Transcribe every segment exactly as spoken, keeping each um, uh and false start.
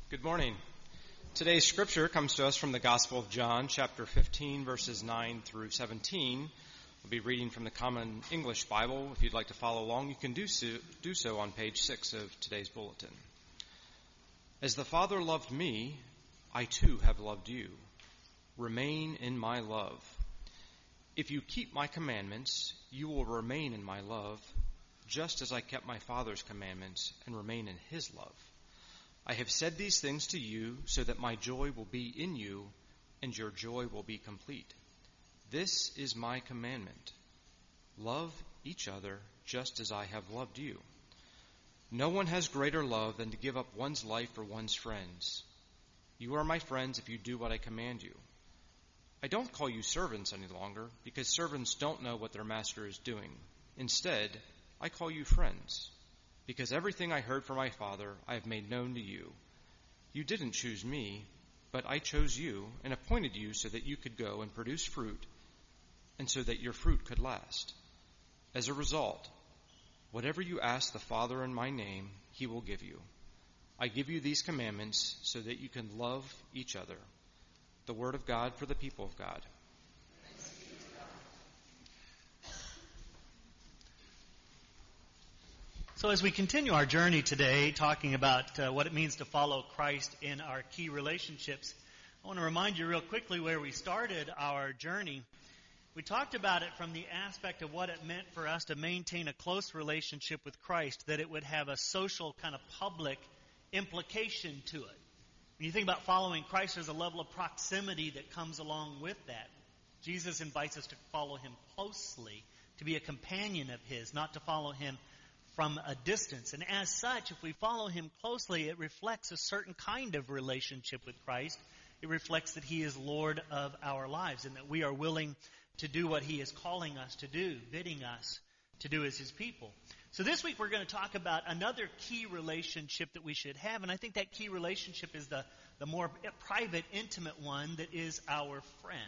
Good morning. Today's scripture comes to us from the Gospel of John, chapter fifteen, verses nine through seventeen. We'll be reading from the Common English Bible. If you'd like to follow along, you can do so, do so on page six of today's bulletin. As the Father loved me, I too have loved you. Remain in my love. If you keep my commandments, you will remain in my love, just as I kept my Father's commandments and remain in his love. I have said these things to you so that my joy will be in you and your joy will be complete. This is my commandment. Love each other just as I have loved you. No one has greater love than to give up one's life for one's friends. You are my friends if you do what I command you. I don't call you servants any longer because servants don't know what their master is doing. Instead, I call you friends. Because everything I heard from my Father I have made known to you. You didn't choose me, but I chose you and appointed you so that you could go and produce fruit, and so that your fruit could last. As a result, whatever you ask the Father in my name, he will give you. I give you these commandments so that you can love each other. The word of God for the people of God. So as we continue our journey today, talking about uh, what it means to follow Christ in our key relationships, I want to remind you real quickly where we started our journey. We talked about it from the aspect of what it meant for us to maintain a close relationship with Christ, that it would have a social kind of public implication to it. When you think about following Christ, there's a level of proximity that comes along with that. Jesus invites us to follow him closely, to be a companion of his, not to follow him from a distance. And as such, if we follow him closely, it reflects a certain kind of relationship with Christ. It reflects that he is Lord of our lives and that we are willing to do what he is calling us to do, bidding us to do as his people. So this week we're going to talk about another key relationship that we should have, and I think that key relationship is the, the more private, intimate one that is our friends.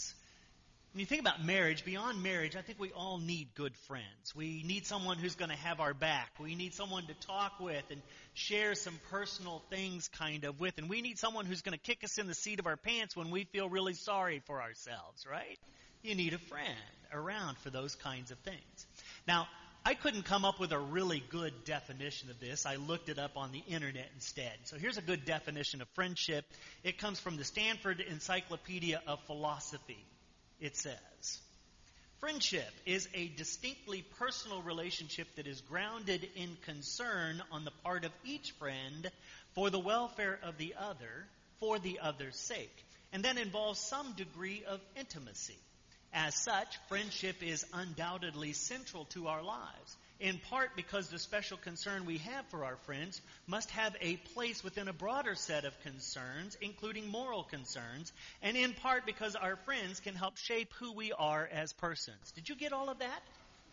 When you think about marriage, beyond marriage, I think we all need good friends. We need someone who's going to have our back. We need someone to talk with and share some personal things kind of with. And we need someone who's going to kick us in the seat of our pants when we feel really sorry for ourselves, right? You need a friend around for those kinds of things. Now, I couldn't come up with a really good definition of this. I looked it up on the internet instead. So here's a good definition of friendship. It comes from the Stanford Encyclopedia of Philosophy. It says, friendship is a distinctly personal relationship that is grounded in concern on the part of each friend for the welfare of the other, for the other's sake, and that involves some degree of intimacy. As such, friendship is undoubtedly central to our lives, in part because the special concern we have for our friends must have a place within a broader set of concerns, including moral concerns, and in part because our friends can help shape who we are as persons. Did you get all of that?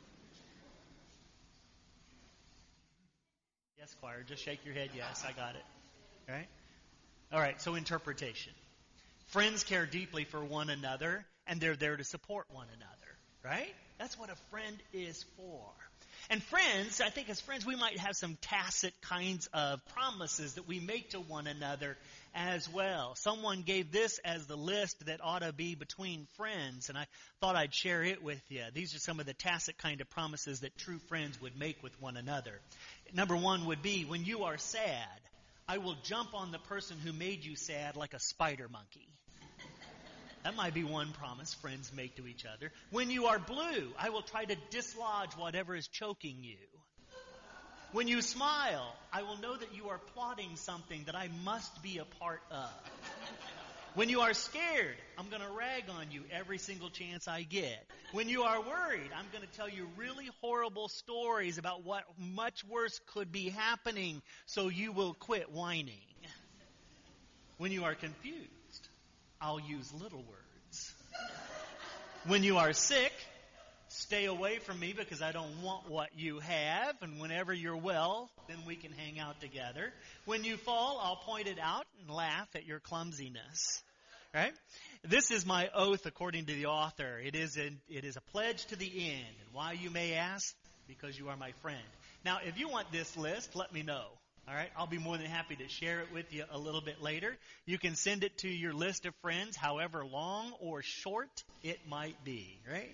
Yes, choir, just shake your head. Yes, I got it. All right? All right, so interpretation. Friends care deeply for one another, and they're there to support one another, right? That's what a friend is for. And friends, I think as friends, we might have some tacit kinds of promises that we make to one another as well. Someone gave this as the list that ought to be between friends, and I thought I'd share it with you. These are some of the tacit kind of promises that true friends would make with one another. Number one would be, when you are sad, I will jump on the person who made you sad like a spider monkey. That might be one promise friends make to each other. When you are blue, I will try to dislodge whatever is choking you. When you smile, I will know that you are plotting something that I must be a part of. When you are scared, I'm going to rag on you every single chance I get. When you are worried, I'm going to tell you really horrible stories about what much worse could be happening so you will quit whining. When you are confused, I'll use little words. When you are sick, stay away from me because I don't want what you have. And whenever you're well, then we can hang out together. When you fall, I'll point it out and laugh at your clumsiness. Right? This is my oath according to the author. It is a, it is a pledge to the end. And why, you may ask? Because you are my friend. Now, if you want this list, let me know. All right, I'll be more than happy to share it with you a little bit later. You can send it to your list of friends, however long or short it might be, right?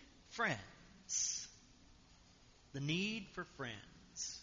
Friends. The need for friends.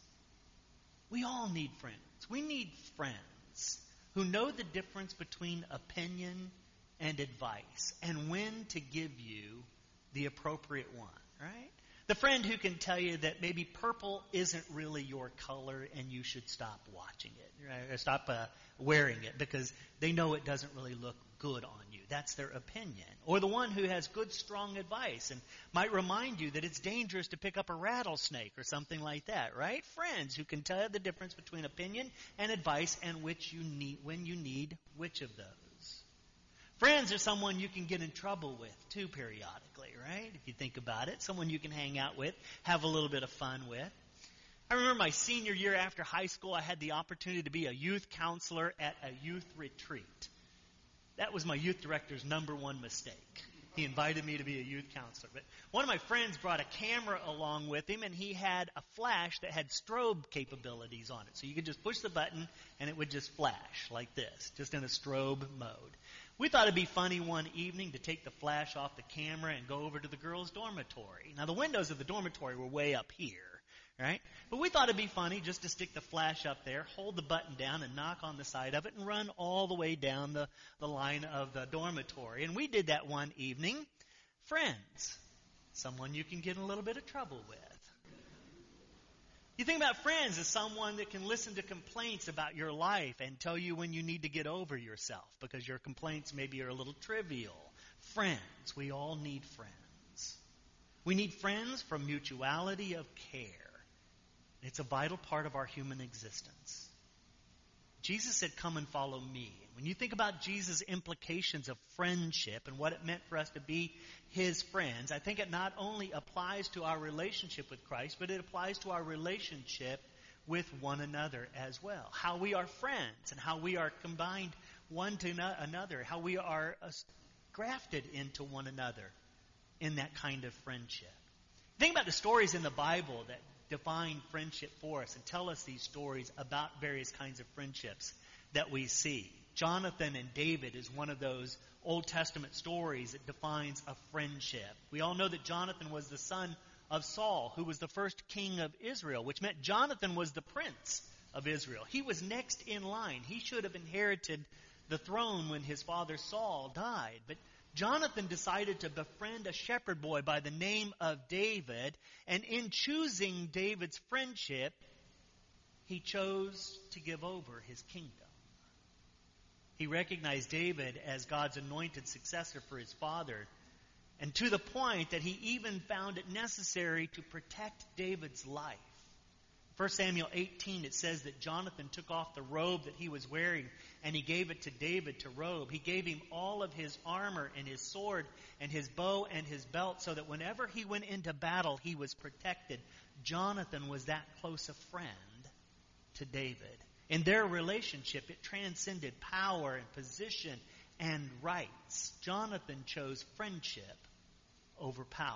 We all need friends. We need friends who know the difference between opinion and advice and when to give you the appropriate one, right? The friend who can tell you that maybe purple isn't really your color and you should stop watching it, right? Or stop uh, wearing it because they know it doesn't really look good on you. That's their opinion. Or the one who has good, strong advice and might remind you that it's dangerous to pick up a rattlesnake or something like that, right? Friends who can tell you the difference between opinion and advice and which you need when you need which of those. Friends are someone you can get in trouble with, too, periodically, right? If you think about it. Someone you can hang out with, have a little bit of fun with. I remember my senior year after high school, I had the opportunity to be a youth counselor at a youth retreat. That was my youth director's number one mistake. He invited me to be a youth counselor. But one of my friends brought a camera along with him, and he had a flash that had strobe capabilities on it. So you could just push the button, and it would just flash like this, just in a strobe mode. We thought it'd be funny one evening to take the flash off the camera and go over to the girls' dormitory. Now, the windows of the dormitory were way up here, right? But we thought it'd be funny just to stick the flash up there, hold the button down, and knock on the side of it and run all the way down the, the line of the dormitory. And we did that one evening. Friends, someone you can get in a little bit of trouble with. You think about friends as someone that can listen to complaints about your life and tell you when you need to get over yourself because your complaints maybe are a little trivial. Friends. We all need friends. We need friends from mutuality of care. It's a vital part of our human existence. Jesus said, "Come and follow me." When you think about Jesus' implications of friendship and what it meant for us to be his friends, I think it not only applies to our relationship with Christ, but it applies to our relationship with one another as well. How we are friends and how we are combined one to no- another, how we are uh, grafted into one another in that kind of friendship. Think about the stories in the Bible that define friendship for us and tell us these stories about various kinds of friendships that we see. Jonathan and David is one of those Old Testament stories that defines a friendship. We all know that Jonathan was the son of Saul, who was the first king of Israel, which meant Jonathan was the prince of Israel. He was next in line. He should have inherited the throne when his father Saul died. But Jonathan decided to befriend a shepherd boy by the name of David, and in choosing David's friendship, he chose to give over his kingdom. He recognized David as God's anointed successor for his father, and to the point that he even found it necessary to protect David's life. First Samuel eighteen, it says that Jonathan took off the robe that he was wearing and he gave it to David to robe. He gave him all of his armor and his sword and his bow and his belt so that whenever he went into battle, he was protected. Jonathan was that close a friend to David. In their relationship, it transcended power and position and rights. Jonathan chose friendship over power.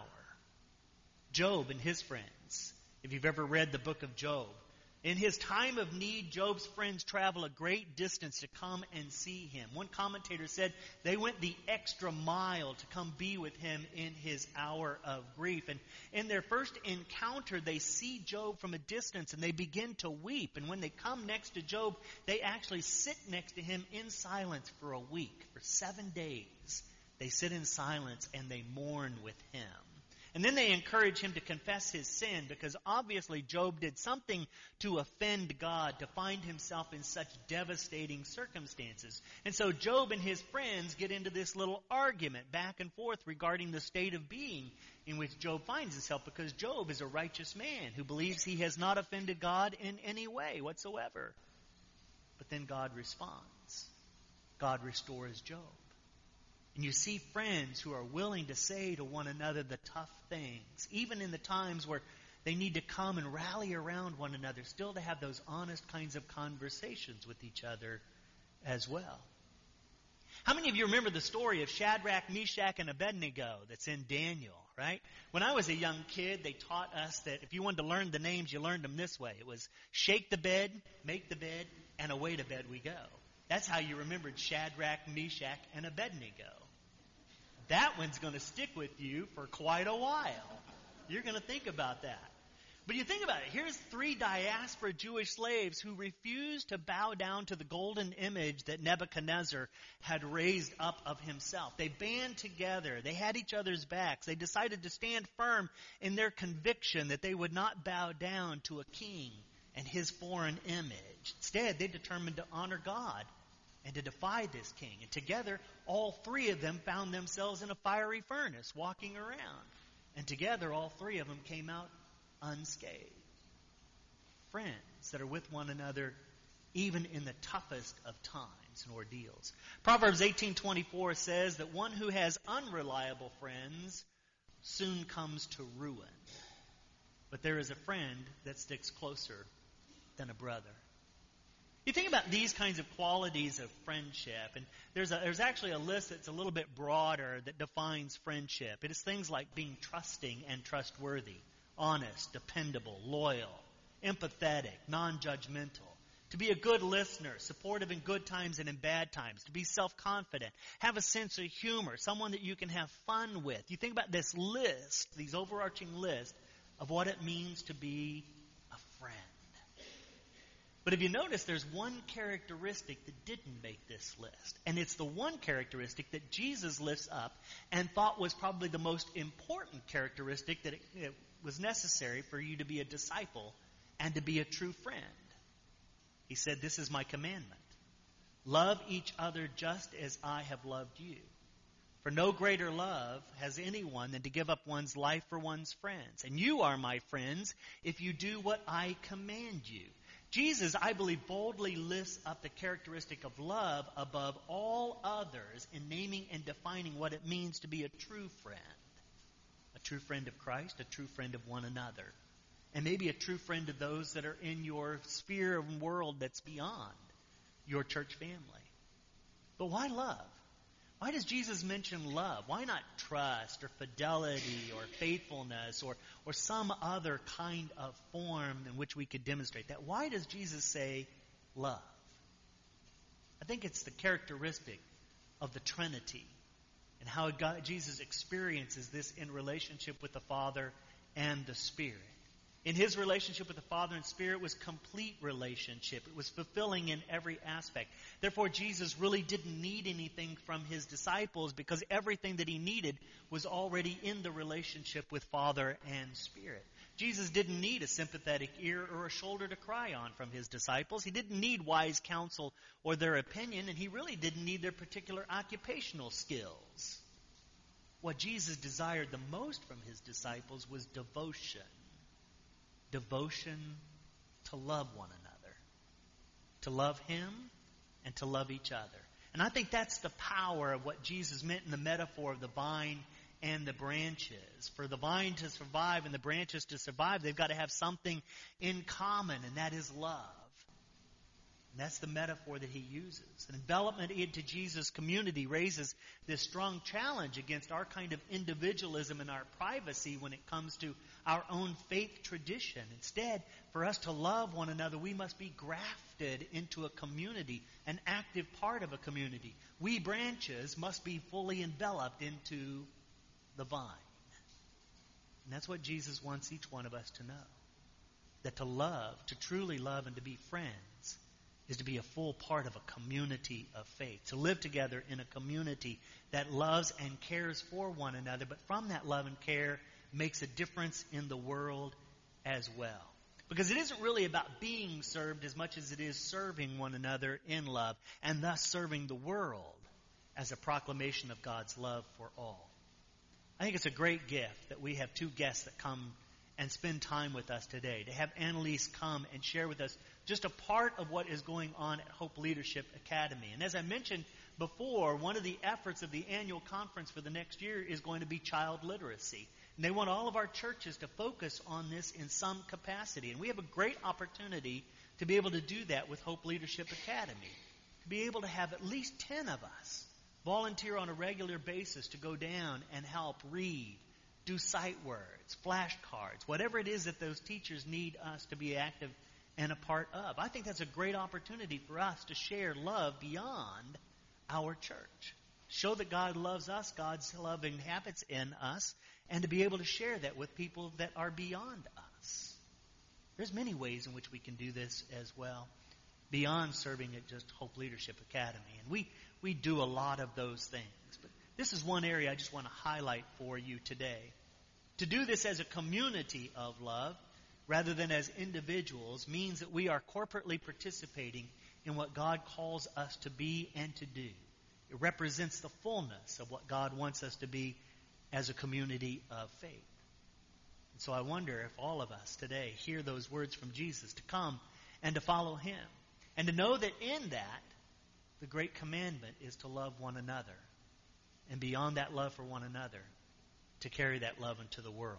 Job and his friends. If you've ever read the book of Job, in his time of need, Job's friends travel a great distance to come and see him. One commentator said they went the extra mile to come be with him in his hour of grief. And in their first encounter, they see Job from a distance and they begin to weep. And when they come next to Job, they actually sit next to him in silence for a week, for seven days. They sit in silence and they mourn with him. And then they encourage him to confess his sin because obviously Job did something to offend God, to find himself in such devastating circumstances. And so Job and his friends get into this little argument back and forth regarding the state of being in which Job finds himself, because Job is a righteous man who believes he has not offended God in any way whatsoever. But then God responds. God restores Job. And you see friends who are willing to say to one another the tough things, even in the times where they need to come and rally around one another, still to have those honest kinds of conversations with each other as well. How many of you remember the story of Shadrach, Meshach, and Abednego that's in Daniel, right? When I was a young kid, they taught us that if you wanted to learn the names, you learned them this way. It was shake the bed, make the bed, and away to bed we go. That's how you remembered Shadrach, Meshach, and Abednego. That one's going to stick with you for quite a while. You're going to think about that. But you think about it. Here's three diaspora Jewish slaves who refused to bow down to the golden image that Nebuchadnezzar had raised up of himself. They band together. They had each other's backs. They decided to stand firm in their conviction that they would not bow down to a king and his foreign image. Instead, they determined to honor God and to defy this king. And together, all three of them found themselves in a fiery furnace walking around. And together, all three of them came out unscathed. Friends that are with one another even in the toughest of times and ordeals. Proverbs eighteen twenty-four says that one who has unreliable friends soon comes to ruin. But there is a friend that sticks closer than a brother. You think about these kinds of qualities of friendship, and there's a, there's actually a list that's a little bit broader that defines friendship. It is things like being trusting and trustworthy, honest, dependable, loyal, empathetic, non-judgmental. To be a good listener, supportive in good times and in bad times. To be self-confident, have a sense of humor, someone that you can have fun with. You think about this list, these overarching list of what it means to be a friend. But if you notice, there's one characteristic that didn't make this list. And it's the one characteristic that Jesus lifts up and thought was probably the most important characteristic that it, it was necessary for you to be a disciple and to be a true friend. He said, "This is my commandment. Love each other just as I have loved you. For no greater love has anyone than to give up one's life for one's friends. And you are my friends if you do what I command you." Jesus, I believe, boldly lifts up the characteristic of love above all others in naming and defining what it means to be a true friend. A true friend of Christ, a true friend of one another. And maybe a true friend of those that are in your sphere of world that's beyond your church family. But why love? Why does Jesus mention love? Why not trust or fidelity or faithfulness or, or some other kind of form in which we could demonstrate that? Why does Jesus say love? I think it's the characteristic of the Trinity and how God, Jesus experiences this in relationship with the Father and the Spirit. In his relationship with the Father and Spirit was complete relationship. It was fulfilling in every aspect. Therefore, Jesus really didn't need anything from his disciples because everything that he needed was already in the relationship with Father and Spirit. Jesus didn't need a sympathetic ear or a shoulder to cry on from his disciples. He didn't need wise counsel or their opinion, and he really didn't need their particular occupational skills. What Jesus desired the most from his disciples was devotion. Devotion to love one another, to love him and to love each other. And I think that's the power of what Jesus meant in the metaphor of the vine and the branches. For the vine to survive and the branches to survive, they've got to have something in common, and that is love. And that's the metaphor that he uses. And envelopment into Jesus' community raises this strong challenge against our kind of individualism and our privacy when it comes to our own faith tradition. Instead, for us to love one another, we must be grafted into a community, an active part of a community. We branches must be fully enveloped into the vine. And that's what Jesus wants each one of us to know. That to love, to truly love and to be friends, is to be a full part of a community of faith. To live together in a community that loves and cares for one another, but from that love and care makes a difference in the world as well. Because it isn't really about being served as much as it is serving one another in love, and thus serving the world as a proclamation of God's love for all. I think it's a great gift that we have two guests that come and spend time with us today. To have Annalise come and share with us just a part of what is going on at Hope Leadership Academy. And as I mentioned before, one of the efforts of the annual conference for the next year is going to be child literacy. And they want all of our churches to focus on this in some capacity. And we have a great opportunity to be able to do that with Hope Leadership Academy. To be able to have at least ten of us Volunteer on a regular basis to go down and help read, do sight words, flashcards, whatever it is that those teachers need us to be active and a part of. I think that's a great opportunity for us to share love beyond our church. Show that God loves us, God's love inhabits in us, and to be able to share that with people that are beyond us. There's many ways in which we can do this as well, beyond serving at just Hope Leadership Academy. And we, we do a lot of those things. But this is one area I just want to highlight for you today. To do this as a community of love, rather than as individuals, means that we are corporately participating in what God calls us to be and to do. It represents the fullness of what God wants us to be as a community of faith. And so I wonder if all of us today hear those words from Jesus to come and to follow Him. And to know that in that, the great commandment is to love one another. And beyond that love for one another, to carry that love into the world.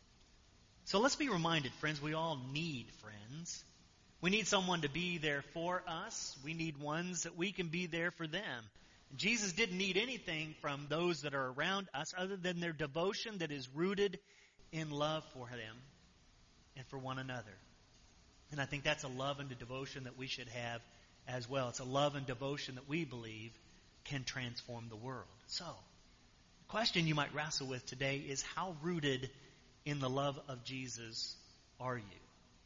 So let's be reminded, friends, we all need friends. We need someone to be there for us. We need ones that we can be there for them. Jesus didn't need anything from those that are around us other than their devotion that is rooted in love for them and for one another. And I think that's a love and a devotion that we should have as well. It's a love and devotion that we believe can transform the world. So, the question you might wrestle with today is, how rooted in the love of Jesus are you?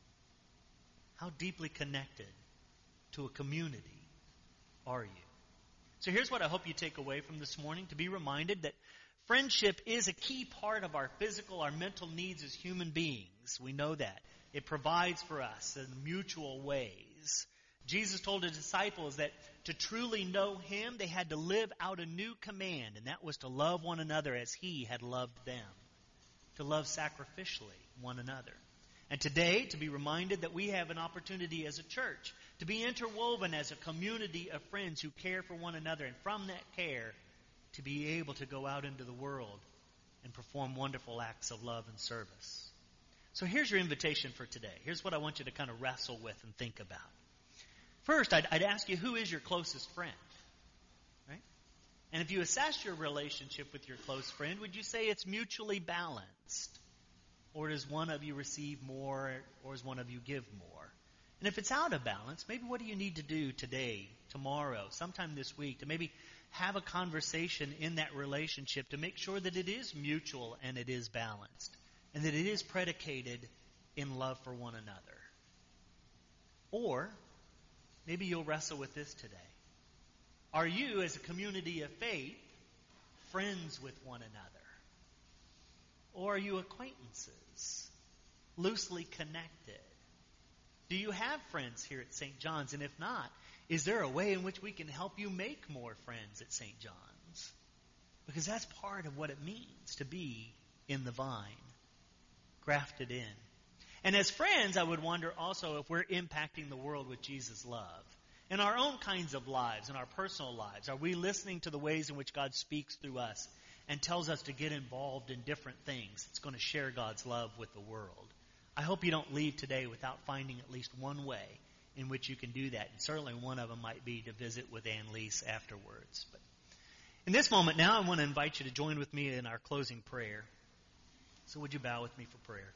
How deeply connected to a community are you? So here's what I hope you take away from this morning, to be reminded that friendship is a key part of our physical, our mental needs as human beings. We know that. It provides for us in mutual ways. Jesus told His disciples that to truly know Him, they had to live out a new command, and that was to love one another as He had loved them. To love sacrificially one another. And today, to be reminded that we have an opportunity as a church to be interwoven as a community of friends who care for one another, and from that care, to be able to go out into the world and perform wonderful acts of love and service. So here's your invitation for today. Here's what I want you to kind of wrestle with and think about. First, I'd, I'd ask you, who is your closest friend? Right? And if you assess your relationship with your close friend, would you say it's mutually balanced? Or does one of you receive more, or does one of you give more? And if it's out of balance, maybe what do you need to do today, tomorrow, sometime this week, to maybe have a conversation in that relationship to make sure that it is mutual and it is balanced, and that it is predicated in love for one another. Or maybe you'll wrestle with this today. Are you, as a community of faith, friends with one another? Or are you acquaintances, loosely connected? Do you have friends here at Saint John's? And if not, is there a way in which we can help you make more friends at Saint John's? Because that's part of what it means to be in the vine, grafted in. And as friends, I would wonder also if we're impacting the world with Jesus' love. In our own kinds of lives, in our personal lives, are we listening to the ways in which God speaks through us and tells us to get involved in different things that's going to share God's love with the world? I hope you don't leave today without finding at least one way in which you can do that. And certainly one of them might be to visit with Ann Lease afterwards. But in this moment now, I want to invite you to join with me in our closing prayer. So would you bow with me for prayer?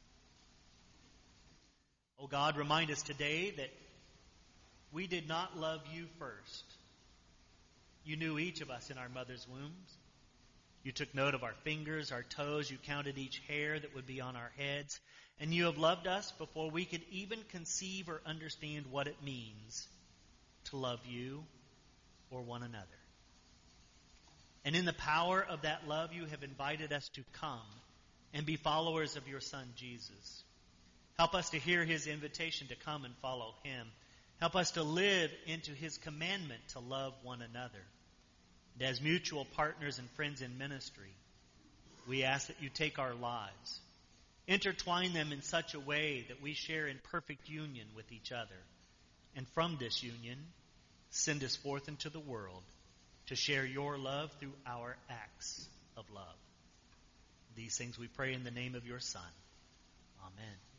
Oh God, remind us today that we did not love you first. You knew each of us in our mother's wombs. You took note of our fingers, our toes. You counted each hair that would be on our heads. And you have loved us before we could even conceive or understand what it means to love you or one another. And in the power of that love, you have invited us to come and be followers of your Son, Jesus. Help us to hear His invitation to come and follow Him. Help us to live into His commandment to love one another. And as mutual partners and friends in ministry, we ask that you take our lives, intertwine them in such a way that we share in perfect union with each other. And from this union, send us forth into the world to share your love through our acts of love. These things we pray in the name of your Son. Amen.